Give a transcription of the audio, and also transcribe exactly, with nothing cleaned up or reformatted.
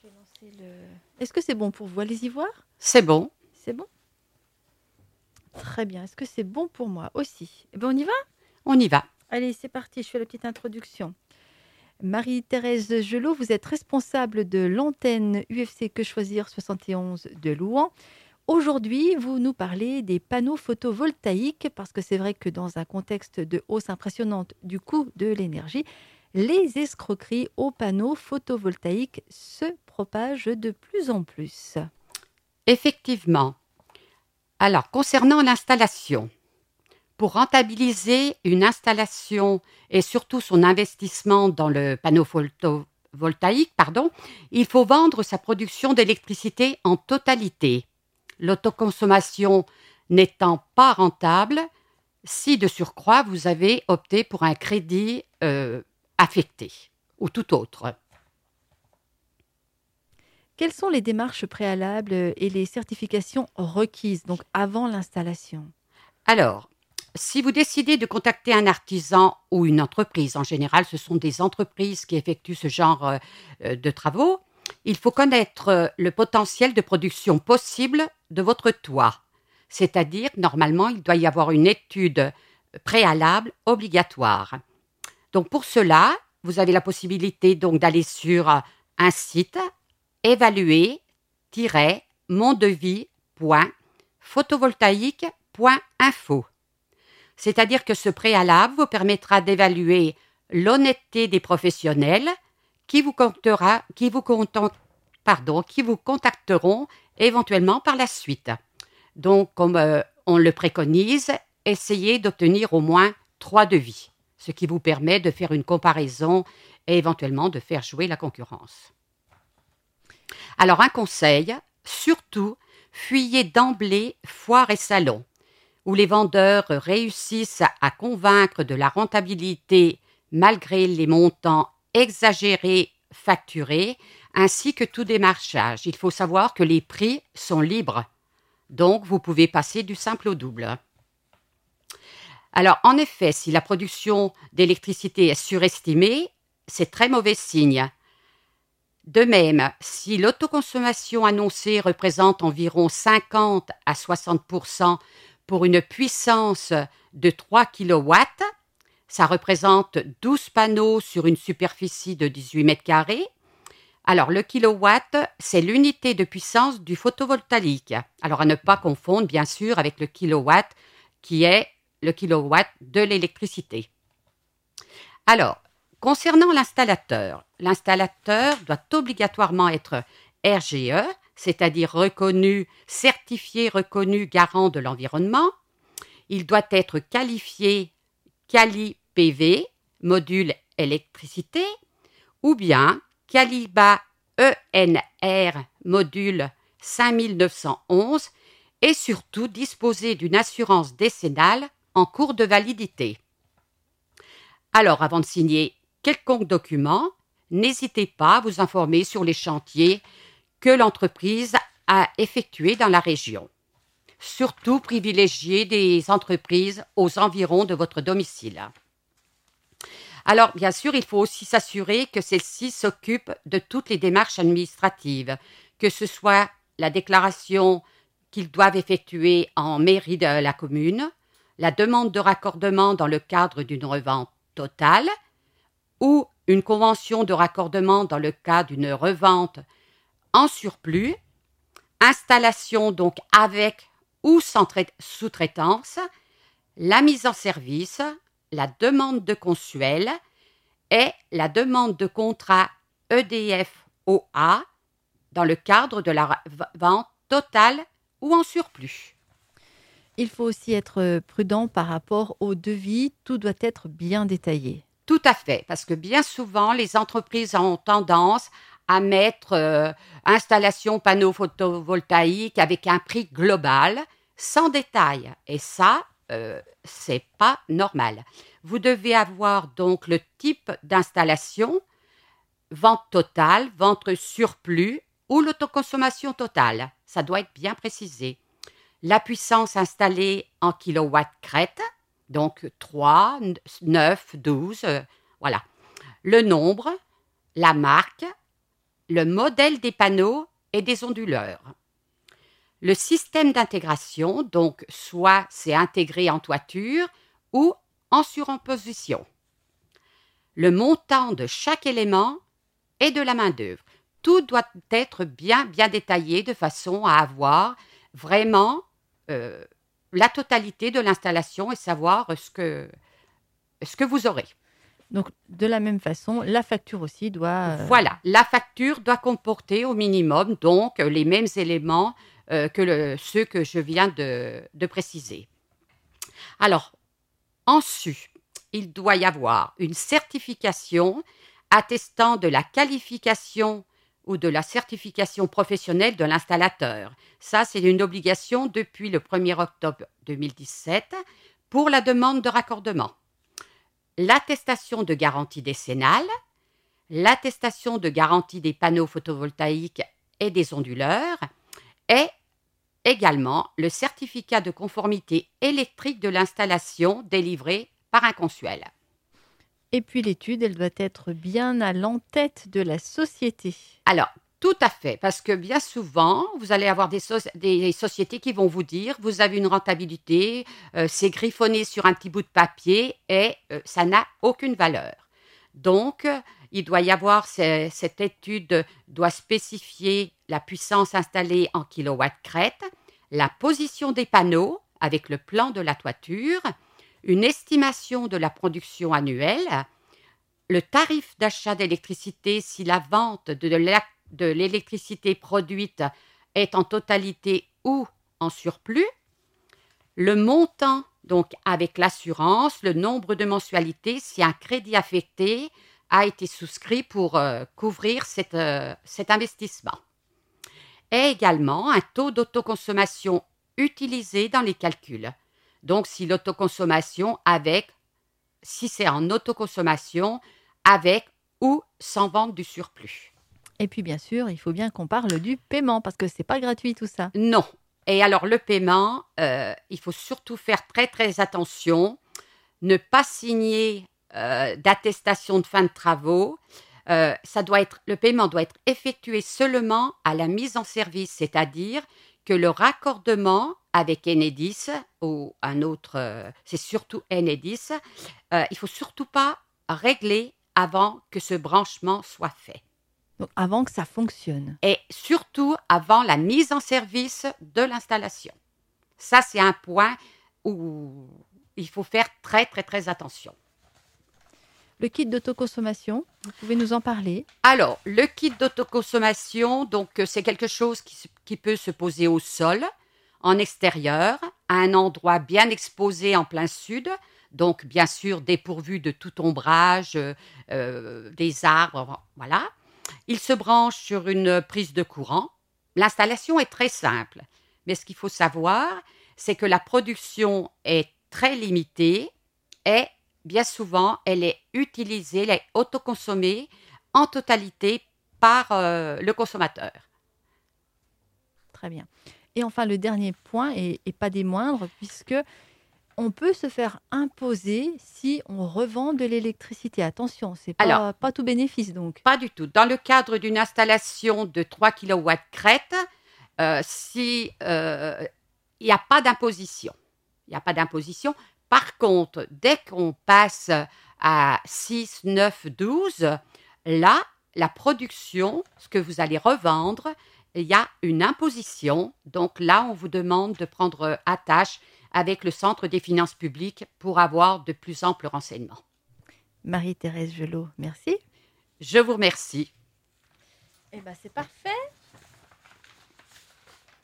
je vais lancer le... Est-ce que c'est bon pour vous? Allez-y voir. C'est bon. C'est bon? Très bien. Est-ce que c'est bon pour moi aussi? Eh bien, on y va? On y va. Allez, c'est parti. Je fais la petite introduction. Marie-Thérèse Gelot, vous êtes responsable de l'antenne U F C Que Choisir soixante et onze de Louhans. Aujourd'hui, vous nous parlez des panneaux photovoltaïques parce que c'est vrai que dans un contexte de hausse impressionnante du coût de l'énergie, les escroqueries aux panneaux photovoltaïques se propagent de plus en plus. Effectivement. Alors, concernant l'installation, pour rentabiliser une installation et surtout son investissement dans le panneau photovoltaïque, pardon, il faut vendre sa production d'électricité en totalité. L'autoconsommation n'étant pas rentable, si de surcroît vous avez opté pour un crédit euh, affecté ou tout autre. Quelles sont les démarches préalables et les certifications requises, donc avant l'installation? Alors, si vous décidez de contacter un artisan ou une entreprise, en général ce sont des entreprises qui effectuent ce genre euh, de travaux, il faut connaître euh, le potentiel de production possible de votre toit. C'est-à-dire, normalement, il doit y avoir une étude préalable obligatoire. Donc, pour cela, vous avez la possibilité donc d'aller sur un site évaluer-mondevis point photovoltaïque point info. C'est-à-dire que ce préalable vous permettra d'évaluer l'honnêteté des professionnels qui vous, comptera, qui, vous content, pardon, qui vous contacteront éventuellement par la suite. Donc, comme euh, on le préconise, essayez d'obtenir au moins trois devis, ce qui vous permet de faire une comparaison et éventuellement de faire jouer la concurrence. Alors, un conseil, surtout, fuyez d'emblée foires et salons, où les vendeurs réussissent à convaincre de la rentabilité malgré les montants exagérés facturés, ainsi que tout démarchage. Il faut savoir que les prix sont libres, donc vous pouvez passer du simple au double. Alors, en effet, si la production d'électricité est surestimée, c'est très mauvais signe. De même, si l'autoconsommation annoncée représente environ cinquante à soixante pour cent pour une puissance de trois kilowatts, ça représente douze panneaux sur une superficie de dix-huit mètres carrés. Alors, le kilowatt, c'est l'unité de puissance du photovoltaïque. Alors, à ne pas confondre, bien sûr, avec le kilowatt, qui est le kilowatt de l'électricité. Alors, concernant l'installateur, l'installateur doit obligatoirement être R G E, c'est-à-dire reconnu, certifié, reconnu garant de l'environnement. Il doit être qualifié Quali-P V, module électricité, ou bien Qualiba E N R, module cinq mille neuf cent onze, et surtout disposer d'une assurance décennale en cours de validité. Alors, avant de signer quelconque document, n'hésitez pas à vous informer sur les chantiers que l'entreprise a effectués dans la région. Surtout, privilégiez des entreprises aux environs de votre domicile. Alors, bien sûr, il faut aussi s'assurer que celles-ci s'occupent de toutes les démarches administratives, que ce soit la déclaration qu'ils doivent effectuer en mairie de la commune, la demande de raccordement dans le cadre d'une revente totale ou une convention de raccordement dans le cas d'une revente en surplus, installation donc avec ou sans sous-traitance, la mise en service, la demande de consuel et la demande de contrat E D F O A dans le cadre de la vente totale ou en surplus. Il faut aussi être prudent par rapport au devis, tout doit être bien détaillé. Tout à fait, parce que bien souvent, les entreprises ont tendance à mettre euh, installation panneaux photovoltaïques avec un prix global, sans détail. Et ça, euh, c'est pas normal. Vous devez avoir donc le type d'installation, vente totale, vente surplus ou l'autoconsommation totale. Ça doit être bien précisé. La puissance installée en kilowatts crête, donc trois, neuf, douze, euh, voilà. Le nombre, la marque, le modèle des panneaux et des onduleurs. Le système d'intégration, donc soit c'est intégré en toiture ou en surimposition. Le montant de chaque élément et de la main-d'œuvre. Tout doit être bien, bien détaillé de façon à avoir vraiment euh, la totalité de l'installation et savoir ce que, ce que vous aurez. Donc, de la même façon, la facture aussi doit... Euh... Voilà, la facture doit comporter au minimum donc les mêmes éléments euh, que le, ceux que je viens de, de préciser. Alors, en su, il doit y avoir une certification attestant de la qualification ou de la certification professionnelle de l'installateur. Ça, c'est une obligation depuis le premier octobre deux mille dix-sept pour la demande de raccordement. L'attestation de garantie décennale, l'attestation de garantie des panneaux photovoltaïques et des onduleurs et également le certificat de conformité électrique de l'installation délivré par un consuel. Et puis l'étude, elle doit être bien à l'en-tête de la société. Alors, tout à fait, parce que bien souvent, vous allez avoir des, so- des sociétés qui vont vous dire, vous avez une rentabilité, euh, c'est griffonné sur un petit bout de papier et euh, ça n'a aucune valeur. Donc, euh, il doit y avoir, c- cette étude doit spécifier la puissance installée en kilowatts crête, la position des panneaux avec le plan de la toiture, une estimation de la production annuelle, le tarif d'achat d'électricité si la vente de, la, de l'électricité produite est en totalité ou en surplus, le montant, donc avec l'assurance, le nombre de mensualités si un crédit affecté a été souscrit pour euh, couvrir cette, euh, cet investissement. Et également un taux d'autoconsommation utilisé dans les calculs. Donc, si l'autoconsommation avec, si c'est en autoconsommation, avec ou sans vente du surplus. Et puis, bien sûr, il faut bien qu'on parle du paiement, parce que ce n'est pas gratuit tout ça. Non. Et alors, le paiement, euh, il faut surtout faire très, très attention. Ne pas signer euh, d'attestation de fin de travaux. Euh, ça doit être, le paiement doit être effectué seulement à la mise en service, c'est-à-dire que le raccordement avec Enedis ou un autre, euh, c'est surtout Enedis, euh, il ne faut surtout pas régler avant que ce branchement soit fait. Donc, avant que ça fonctionne. Et surtout avant la mise en service de l'installation. Ça, c'est un point où il faut faire très, très, très attention. Le kit d'autoconsommation, vous pouvez nous en parler? Alors, le kit d'autoconsommation, donc, c'est quelque chose qui, qui peut se poser au sol, en extérieur, à un endroit bien exposé en plein sud, donc bien sûr dépourvu de tout ombrage, euh, des arbres, voilà. Il se branche sur une prise de courant. L'installation est très simple, mais ce qu'il faut savoir, c'est que la production est très limitée et bien souvent, elle est utilisée, elle est autoconsommée en totalité par euh, le consommateur. Très bien. Et enfin, le dernier point, et, et pas des moindres, puisque on peut se faire imposer si on revend de l'électricité. Attention, ce n'est pas, Alors, pas tout bénéfice donc. Pas du tout. Dans le cadre d'une installation de trois kilowatts crête, euh, si, euh, il n'y a pas d'imposition. Il n'y a pas d'imposition. Par contre, dès qu'on passe à six, neuf, douze, là, la production, ce que vous allez revendre, il y a une imposition. Donc là, on vous demande de prendre attache avec le Centre des finances publiques pour avoir de plus amples renseignements. Marie-Thérèse Gelot, merci. Je vous remercie. Eh bien, c'est parfait.